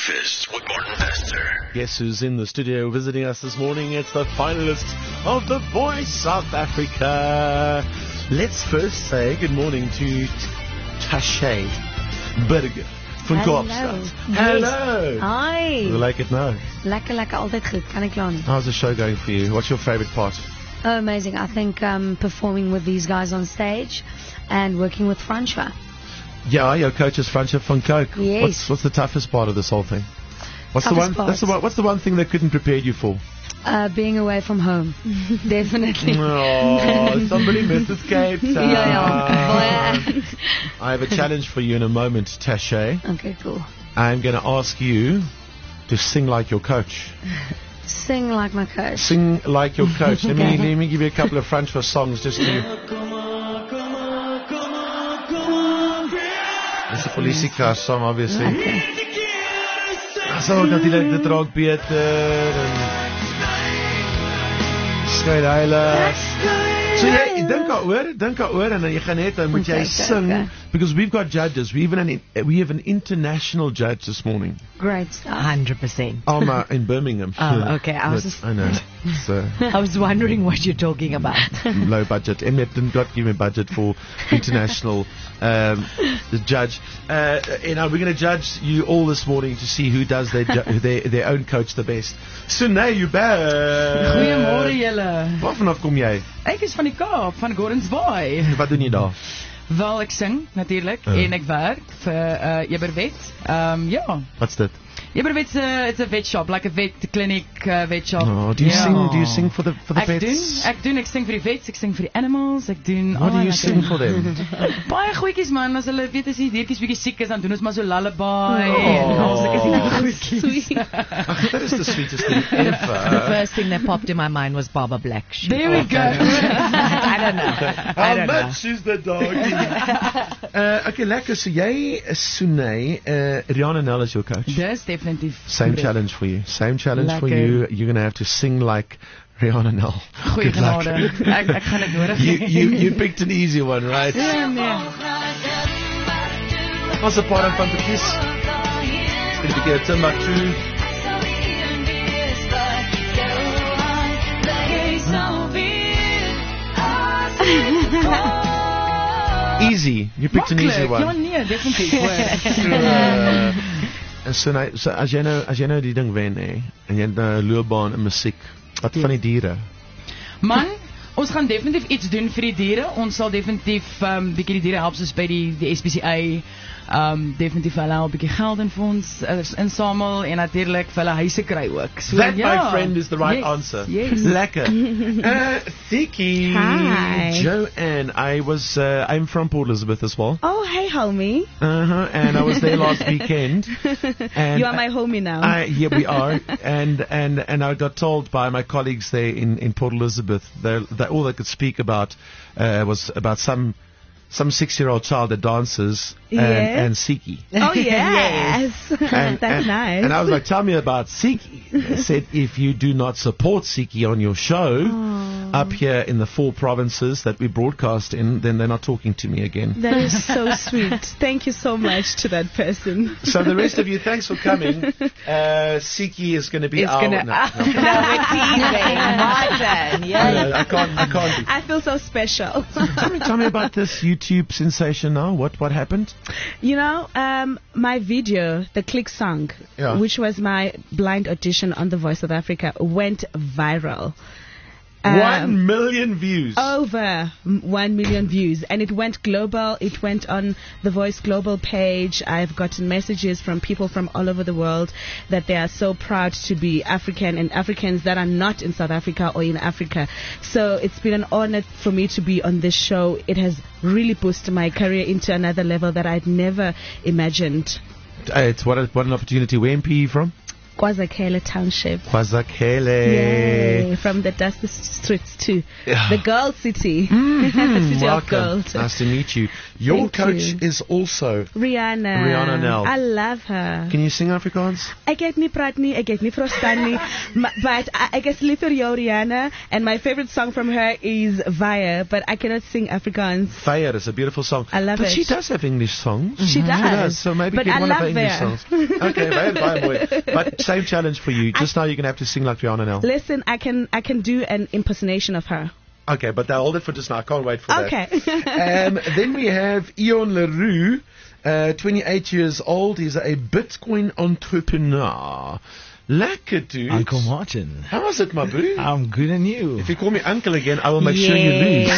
Breakfast with Martin Bester. Guess who's in the studio visiting us this morning? It's the finalist of The Voice South Africa. Let's first say good morning to Tashay Burger van Kaapstad. Hello. Hi. Hoe lyk dit nou? Lekker, altyd goed. Kan ek kla nie. How's the show going for you? What's your favorite part? Oh, amazing. I think performing with these guys on stage and working with Fransha. Yeah, your coach is Fransha van Coke. Yes. What's the toughest part of this whole thing? What's the one thing they couldn't prepare you for? Being away from home. Definitely. Oh, somebody misses Cape Town. Yeah. I have a challenge for you in a moment, Tashay. Okay, cool. I'm going to ask you to sing like your coach. Sing like my coach. Sing like your coach. Let me give you a couple of Fransha songs just to... It's a Politica song, obviously. Okay. So natuurlijk dit raak beter en skry heilig. So jy dink daaroor en dan jy gaan net dan moet jy sing because we've got judges. We have an international judge this morning. Great stuff. 100%. Alma in Birmingham. Oh, okay. I know. So I was wondering what you're talking about. Low budget. And it didn't give me budget for international the judge. We're going to judge you all this morning to see who does their own coach the best. Sunay, you back. Goeiemôre julle. Waar vanaf kom jy? Ek is van die Kaap, van Gordons Bay. Wat doen jy daar? Wel, ek sing natuurlik en ek werk vir Eberwet. Ja. Wat's dit? Eberwet's it's a vet shop, like a vet clinic, vet shop. Oh, do you sing for the vets? Ek sing vir die vets, ek sing vir die animals, ek doen What do you sing for them? Baie goedjies man, as hulle weet as die diertjies bietjie siek is, dan doen ons maar so lullaby en al sulke goedjies. That is the sweetest thing ever. The first thing that popped in my mind was Baba Black Sheep. There we go. I don't know. How much is the dog? Okay, lekker. So jy is Sunay, Rihanna Nel is your coach. Dis definitief. Same challenge for you. For you. You're going to have to sing like Rihanna Nel. Goeie genade. Ek gaan dit nodig hê. You picked an easy one, right? What's the part van te kies? It's going to be Timbuktu. Easy. You picked an easy one. Ja, nee, definitief. So as jy nou die ding wen en jy het 'n loopbaan in musiek, wat van die diere? Man, ons gaan definitief iets doen vir die diere. Ons sal definitief bietjie die diere help soos by die SPCA. Definitief hulle al 'n bietjie geld in vir ons insamel en natuurlik vir hulle huise kry ook. So, that, my friend, is the right answer. Yes. Lekker. Thiki. Hi. Joanne, I'm from Port Elizabeth as well. Oh, hey, homie. And I was there last weekend. And you are my homie now. Yeah, we are. And I got told by my colleagues there in Port Elizabeth that all they could speak about was about some 6-year-old child that dances and Siki. Oh, yes. That's nice. And I was like, tell me about Siki. They said, if you do not support Siki on your show up here in the 4 provinces that we broadcast in, then they're not talking to me again. That is so sweet. Thank you so much to that person. So the rest of you, thanks for coming. Siki is going to be out. No, we're teasing. Martin, yeah. I can't. I feel so special. Tell me about this YouTube sensation now. What happened? You know, my video, the Click song, which was my blind audition on The Voice of Africa, went viral. 1 million views. Over 1 million views. And it went global. It went on the Voice Global page. I've gotten messages from people from all over the world that they are so proud to be African and Africans that are not in South Africa or in Africa. So it's been an honor for me to be on this show. It has really boosted my career into another level that I'd never imagined. It's what an opportunity. Where MP are you from? KwaZakhele Township. KwaZakhele. Yay, from the dusty streets to the girl city. City of Welcome. gold. Nice to meet you. Your Thank coach you. is also Rihanna Nel. I love her. Can you sing Afrikaans? Ek het nie praat nie, ek het nie verstaan nie, but I guess liever jou Rihanna, and my favorite song from her is Vaya, but I cannot sing Afrikaans. Fire is a beautiful song. I love but it. she does have English songs. She does. So maybe But get I one of her love English Vaya. songs. Okay, Vaya boy. But same challenge for you. Just now you're going to have to sing like Rihanna now. Listen, I can do an impersonation of her. Okay, but hold it for just now. I can't wait for Okay. that. Then we have Ion Leroux, 28 years old. He's a Bitcoin entrepreneur. Lekker, dude. Uncle Martin. How is it, my boo? I'm good, and you? If you call me uncle again, I will make sure you lose.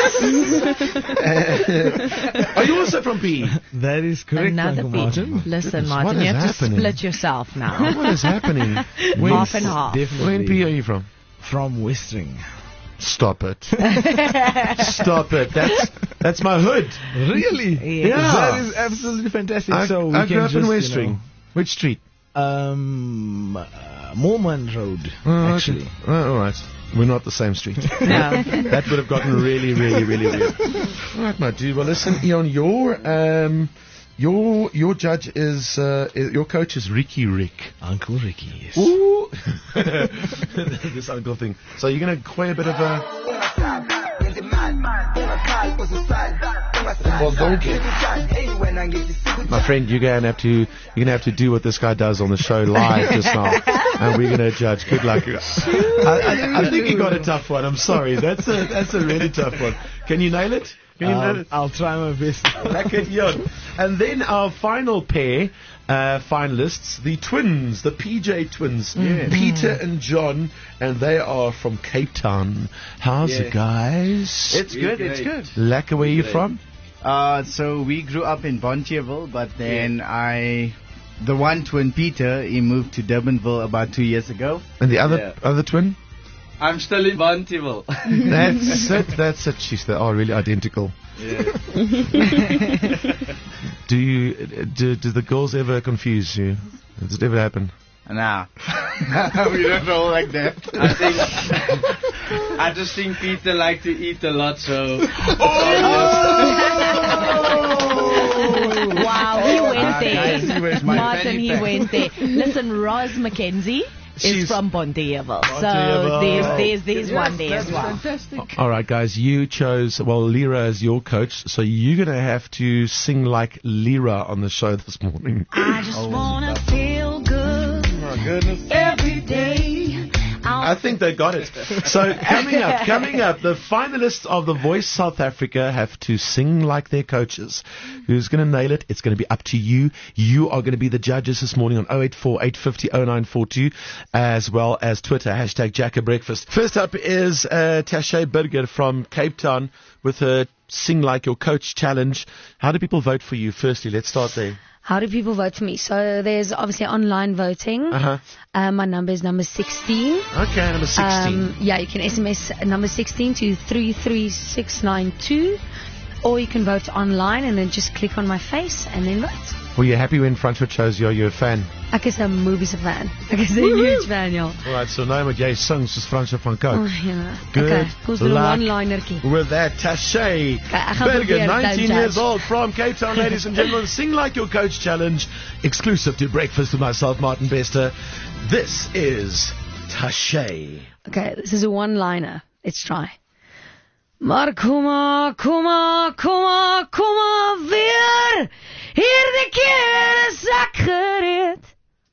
Are you also from PE? That is correct, Another Uncle beat. Martin. Listen, What Martin, is you have happening? to split yourself now. What is happening? Half and half. Definitely. When PE are you from? From Westring. Stop it. Stop it. That's my hood. Really? Yeah. That is absolutely fantastic. I so we grew can up in just, Westring. Which street? Mormon Road, Oh, actually. okay. All right. We're not the same street. No. That would have gotten really, really, really weird. All right, my dude. Well, listen, Ian, your judge is your coach is Ricky Rick. Uncle Ricky, yes. Ooh, this uncle thing. So you're gonna play a bit of a. Well, donkey. My friend, you're gonna have to do what this guy does on the show live just now, and we're gonna judge. Good luck. I think you got a tough one. I'm sorry. That's a really tough one. Can you nail it? Can you nail it? I'll try my best. Lekker, Ian. And then our final pair finalists, the twins, the PJ twins, Peter and John, and they are from Cape Town. How's it, guys? It's good, it's good. Lekker, where are you from? So we grew up in Bontierville, but then the one twin, Peter, he moved to Durbanville about 2 years ago. And the other twin? I'm still in Bontierville. That's it. Jeez, they are really identical. Yeah. Do the girls ever confuse you? Does it ever happen? Nah. We don't roll like that. I just think Peter likes to eat a lot, so... Wow, he went there. Guys, my Martin, fanny he pack. went there. Listen, Roz McKenzie She's is from Bontierville. So Bontierville. there's one there as well. All right, guys, you chose, Lyra as your coach, so you're going to have to sing like Lyra on the show this morning. I just wanna feel good Oh, goodness. every day. I think they got it. So coming up, the finalists of The Voice South Africa have to sing like their coaches. Who's going to nail it? It's going to be up to you. You are going to be the judges this morning on 084 850 0942, as well as Twitter, #JackaBreakfast. First up is Tashay Burger from Cape Town with her Sing Like Your Coach challenge. How do people vote for you? Firstly, let's start there. How do people vote for me? So there's obviously online voting. Uh-huh. My number is number 16. Okay, number 16. Yeah, you can SMS number 16 to 33692, or you can vote online and then just click on my face and then vote. Were you happy when Francois chose you? Are you a fan? Ek is 'n movies fan. Ek is 'n huge fan, ja. All right, so nou moet jy sing soos Francois van Cooke. Oh, ja. Good Okay, kom ons doen 'n luck one-linertjie. with that. Tashay ek gaan Burger, probeer, 19 don't years judge. old, from Cape Town, ladies and gentlemen. Sing Like Your Coach challenge, exclusive to Breakfast with myself, Martin Bester. This is Tashay. Okay, this is a one-liner. Let's try. Maar kom maar weer. Hierdie keer is ek gereed.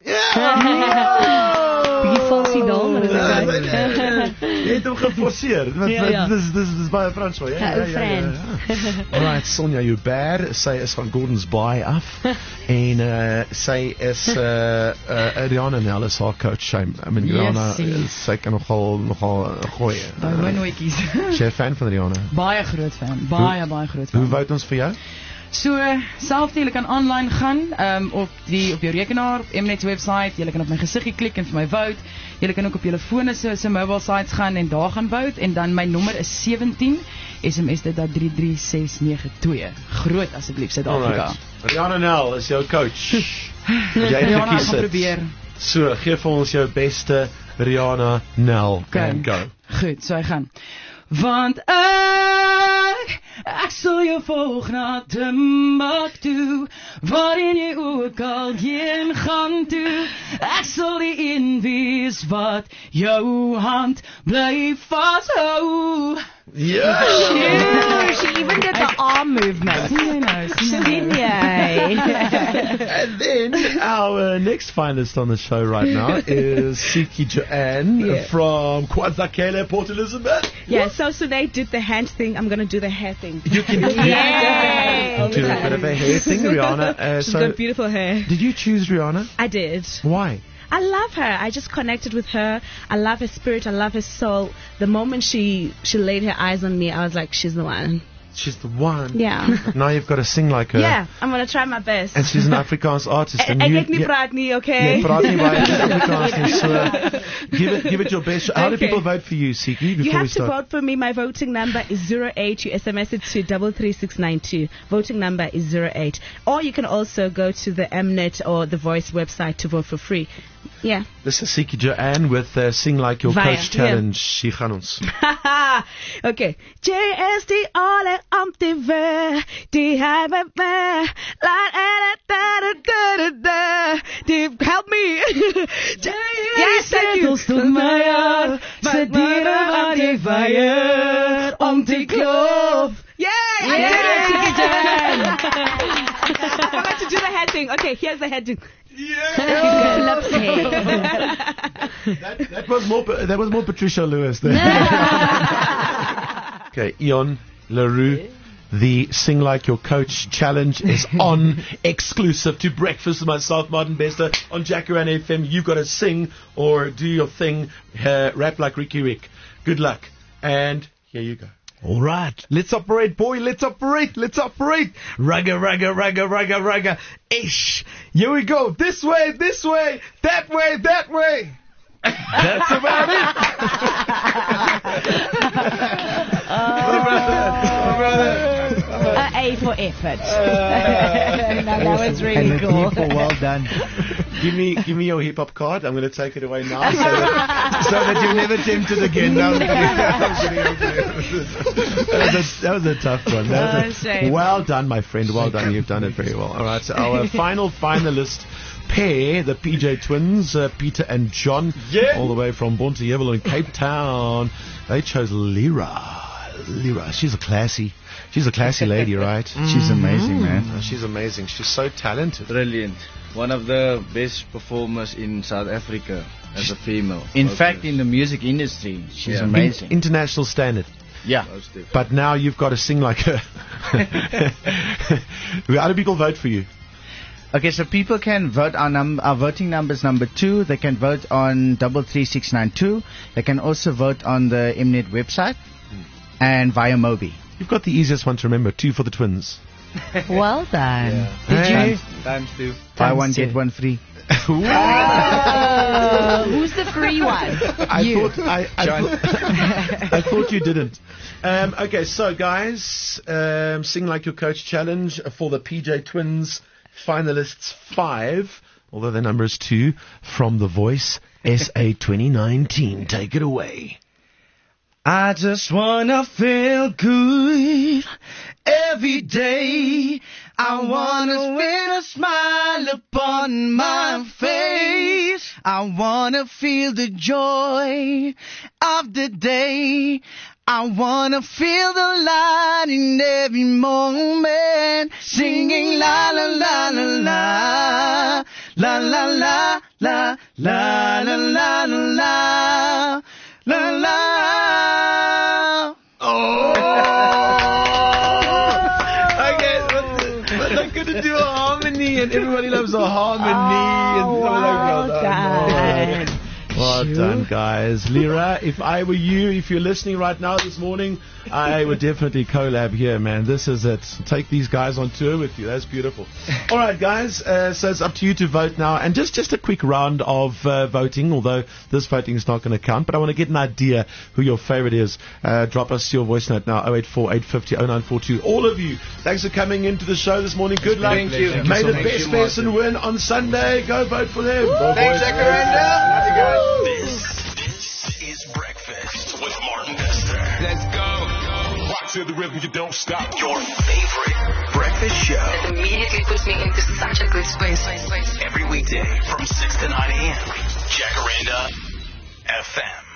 Bietjie falsie daal, maar dit is okay. Jy het hom geforseer. Dis baie Francois, ja. Alright, Sonja Joubert, sy is van Gordons Bay af. En sy is Rihanna Nel is haar coach. I mean, Rihanna, sy kan nogal gooi. Baie nooitjies. Is jy 'n fan van Rihanna? Baie groot fan. Baie groot fan. Hoe vote ons vir jou? So, selfs jy kan online gaan op jou rekenaar, op Mnet se website, jy kan op my gesiggie klik en vir my vote. Jy kan ook op julle fone se mobile sites gaan en daar gaan vote, en dan my nommer is 17, SMS dit dat 33692. Groot asseblief Suid-Afrika. Rihanna Nel is jou coach. Jy het Rihanna, gekies gaan het. probeer. So, geef vir ons jou beste Rihanna Nel and go. Goed, so hy gaan. Want ek sal jou volg na Timbuktu, waarin jy ook al heen gaan toe. Ek sal die een wees wat jou hand bly vashou. Yeah. She even did the arm movement. Sien jy? And then our next finalist on the show right now is Siki Joanne from KwaZakele, Port Elizabeth. Yeah, so Sunay did the hand thing. I'm going to do the hair thing. You can do a bit of a hair thing, Rihanna. She's got beautiful hair. Did you choose Rihanna? I did. Why? I love her. I just connected with her. I love her spirit. I love her soul. The moment she laid her eyes on me, I was like, she's the one. She's the one. Yeah. Now you've got to sing like her. Yeah, I'm going to try my best. And she's an Afrikaans artist. Ek nie praat nie, okay? Nee, praat nie baie Afrikaans nie. So, give it your best. How do people vote for you, Siki, before you have we start? to vote for me. My voting number is 08. You SMS it to 33692. Voting number is 08. Or you can also go to the Mnet or the Voice website to vote for free. Yeah. This is Siki Joanne with Sing Like Your Coach Challenge. Sy gaan ons. Okay. JSD alle amtiver. Die hebben me. Help me. Yes, thank you. Stond my af, se diere wat jy weier om te klop. Yay! I did it! I forgot to do the head thing. Okay, here's the head thing. That was more Patricia Lewis there. Okay, Ian LaRue, the Sing Like Your Coach Challenge is on exclusive to Breakfast with myself, Martin Bester, on Jackaran FM. You've got to sing or do your thing, rap like Ricky Rick. Good luck. And here you go. All right, let's operate, boy. Let's operate. Ragga, ragga, ragga, ragga, ragga. Ish. Here we go. This way, that way, that way. That's about it. A for effort. That was really cool. People, well done. Give me your hip hop card. I'm going to take it away now so that you're never tempted again. That was a tough one. Well done, my friend. Well done. You've done it very well. All right. So our final finalist pair, the PJ twins, Peter and John, all the way from Bonteheuwel in Cape Town. They chose Lyra. She's a classy lady, right? She's amazing, man. She's amazing. She's so talented. Brilliant. One of the best performers in South Africa as a female. In fact, in the music industry, she's amazing. International standard. Yeah. But now you've got to sing like her. How do people vote for you? Okay, so people can vote. Our voting number is number 2. They can vote on 33692. They can also vote on the Mnet website and via Mobi. You've got the easiest one to remember. 2 for the twins. Well done. Yeah. Did you? Times 2. Buy one, get one free. Who's the free one? I thought you didn't. Okay, so guys, Sing Like Your Coach Challenge for the PJ Twins finalists 5, although the number is 2, from The Voice SA 2019. Take it away. I just wanna feel good every day. I wanna wear a smile upon my face. I wanna feel the joy of the day. I wanna feel the light in every moment, singing la la la la la, la la la la, la la la la, la la. Oh! Okay, but they're going to do a harmony, and everybody loves a harmony. Well done. Well Well done, guys. Lyra, if I were you, if you're listening right now this morning, I would definitely collab here, man. This is it. Take these guys on tour with you. That's beautiful. All right, guys. So it's up to you to vote now. And just a quick round of voting, although this voting is not going to count. But I want to get an idea who your favorite is. Drop us your voice note now, 084 850 0942. All of you, thanks for coming into the show this morning. Good luck. Thank you. May the best person win on Sunday. Go vote for them. Thanks, Jacaranda. This is Breakfast with Martin Bester. Let's go. Rock to the rhythm, you don't stop. Your favorite breakfast show. It immediately puts me into such a good space. Every weekday from 6 to 9 a.m. Jacaranda FM.